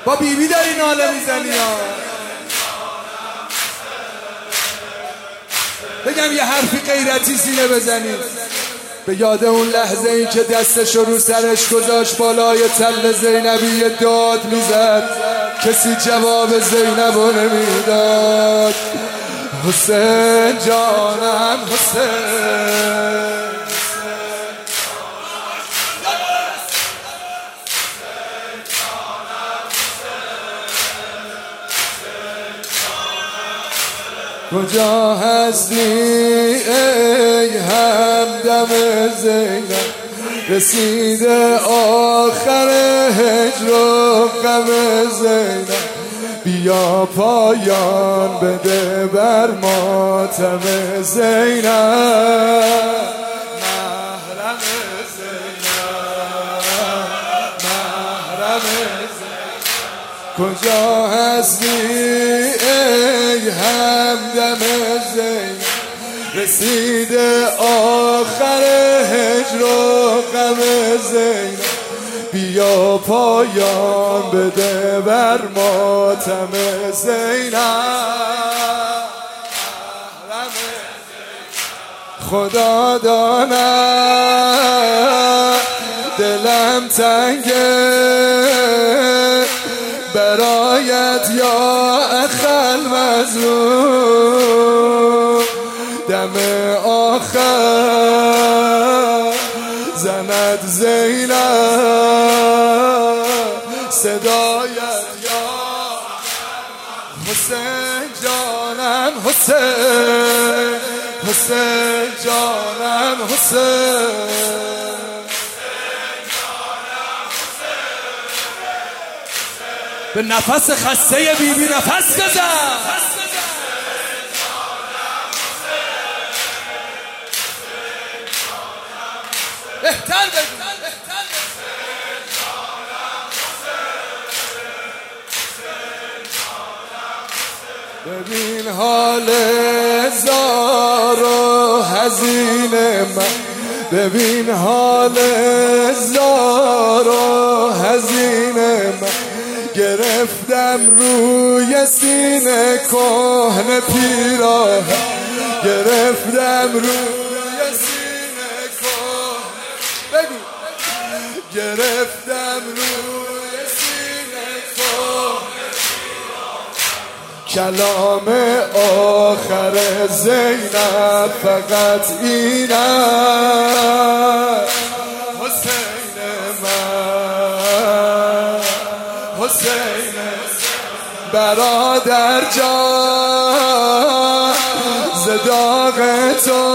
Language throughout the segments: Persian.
با بیبی داری ناله میزنی ها. بگم یه حرفی غیرتی سینه بزنی. به یاد اون لحظه ای که دستش رو سرش گذاشت بالای تل زینبی داد میزد، کسی جواب زینب رو نمیداد. حسین جانم حسین، کجا هستی ای همدم زینب؟ رسیده آخر هجر و غم زینب، بیا پایان بده بر ماتم زینب. محرم زینب، محرم زینب، کجا هستی ای همدم زینب؟ رسیده آخر هجر و غم زینب، بیا پایان بده بر ماتم زینب. خدا داند دلم تنگه برایت یا اخل مظلوم، دم آخر زند زینب صدایت یا حسین جانم حسین، حسین جانم حسین. به نفس خسته بیبی نفس بزن. بهتر بگو. ببین حال زار و حزین من، ببین حال زار و حزین من، گرفتم روی سینه کهنه پیراهن، گرفتم روی سینه کهنه، بگو گرفتم روی سینه کهنه، کلام آخر زینب فقط اینه، حسین من، حسین برادر جان، ز داغ تو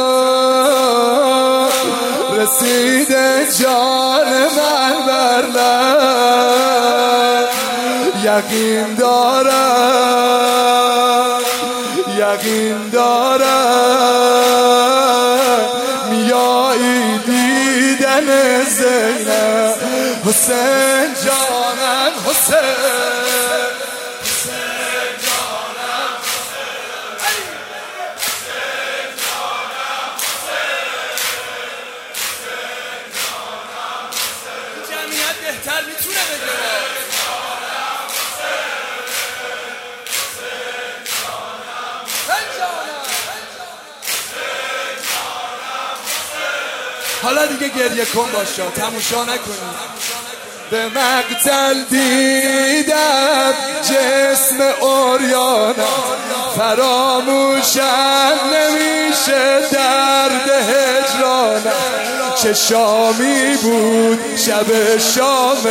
رسیده جان من بر لب، یقین دارم، یقین دارم میایی دیدن زینب. حسین جانم حسین، حسین جانم حسین، حسین جانم حسین، حسین جانم حسین. جمعیت بهتر میتونه بگه. حالا دیگه گریه کن باشا، تماشا نکنی. به مقتل دیدم جسم عریانم، فراموشم نمیشه درد هجرانم. چه شامی بود شب شام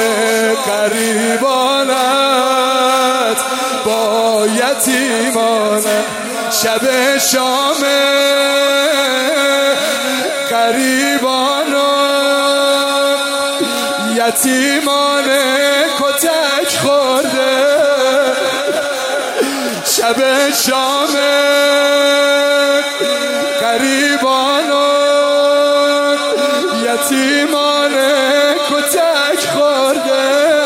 قریبانت با یتیمانم، شب شام قریبانم، یتیمان کتک خورده، شب شام قریبانم، یتیمان کتک خورده.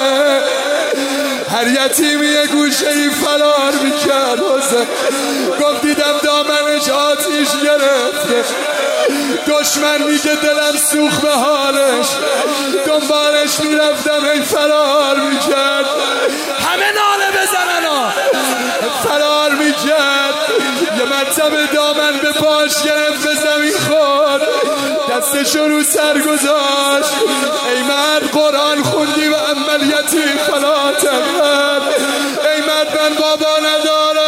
هر یتیمی یه گوشه ای فرار میکرد، گفت دیدم دامنش آتیش گرفته، دشمن میگه دلم سوخت به حالش، دنبالش میرفتم ای فرار میکرد. همه یه مرتبه دامن به پاش گرفت به زمین خورد دستشو رو سر گذاشت ای مرد قرآن خوندی و عملیتی فلا تقهر ای مرد من بابا ندارم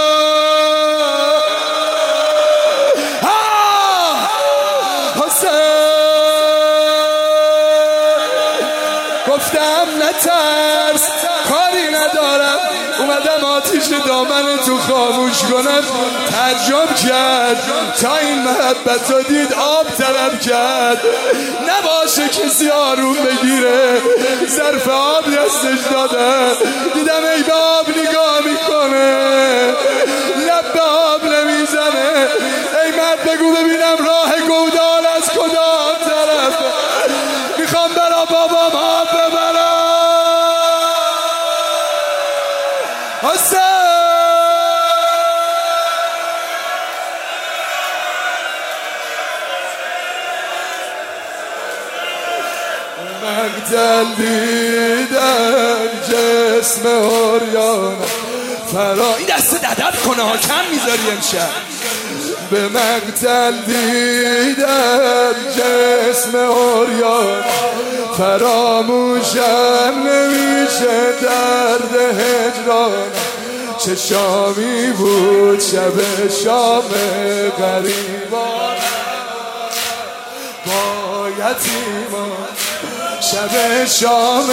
گفتم نترس کاری ندارم اومدم آتیش دامن تو خاموش کنم ترجم کرد تا این محبت رو دید آب طلب کرد نباشه کسی آروم بگیره ظرف آب دستش داده دیدم ای به آب نگاه میکنه لب به آب نمیزنه ای مرد بگو ببینم راه گودال از کدام طرف میخوام برا بابام آب ببرم حسین مقتل دیدن جسم عریان فرا این دست ددب کنه ها کم میذاری امشب به مقتل دیدن جسم عریان فراموشم نمیشه درد هجران چه شامی بود شب شام غریبان با یتیمان شب شام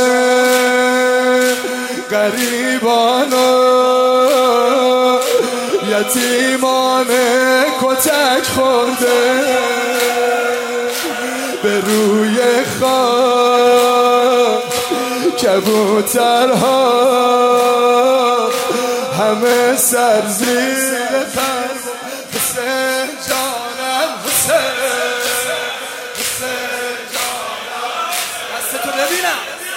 غریبان یتیمان کتک خورده به روی خاک کبوترها همه سر زیر پر حسین جانم حسین حسین جانم دستتو ببینم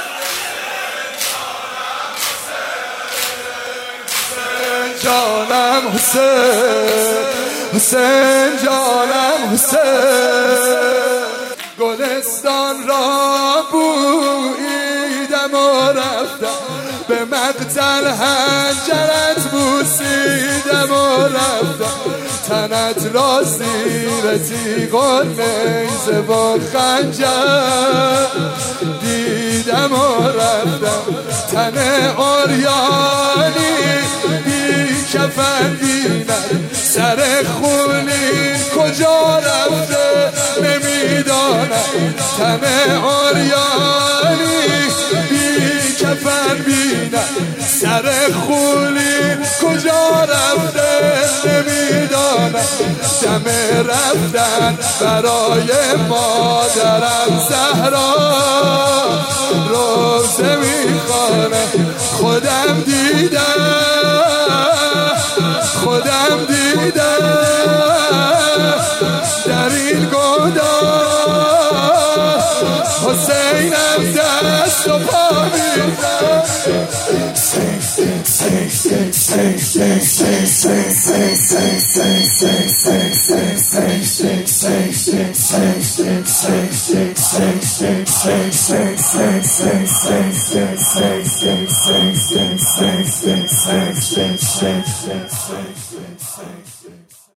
جانم حسین حسین جانم حسین گلستان را بویدم و رفتم به مقتل حنجرت بوسیدم و رفتم تنت را زیر تیغ و نیزه با خنجر دیدم و رفتم تن عریانی بی کفن بینم سر خونی کجا رفته نمیدانم تن عریانی بی کفن بینم سر خونی کجا رفته نمیدانم دم رفتن برای مادرم زهرا روزه میخوانه خودم دیدم در این گودال حسینم دست و پا میزن